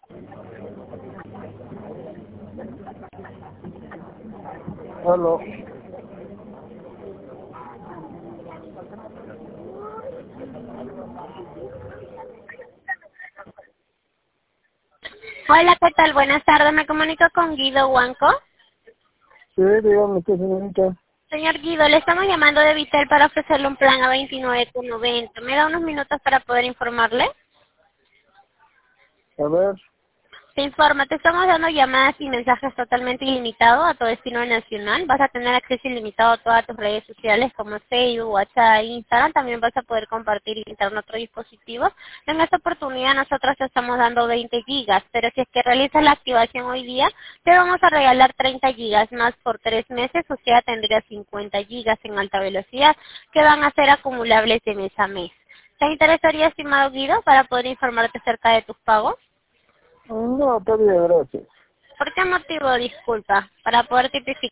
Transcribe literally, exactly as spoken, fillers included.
Aló. Hola, ¿qué tal? Buenas tardes. Me comunico con Guido Huanco. Sí, dígame usted, señorita. Señor Guido, le estamos llamando de Vitel para ofrecerle un plan a veintinueve con noventa. ¿Me da unos minutos para poder informarle? A ver. Te informa, te estamos dando llamadas y mensajes totalmente ilimitados a tu destino nacional. Vas a tener acceso ilimitado a todas tus redes sociales como Facebook, WhatsApp, Instagram. También vas a poder compartir y entrar en otro dispositivo. En esta oportunidad nosotros te estamos dando veinte gigas, pero si es que realizas la activación hoy día, te vamos a regalar treinta gigas más por tres meses, o sea, tendrías cincuenta gigas en alta velocidad que van a ser acumulables de mes a mes. ¿Te interesaría, estimado Guido, para poder informarte acerca de tus pagos? No, está bien, gracias. ¿Por qué motivo, disculpa? Para poder tipificar.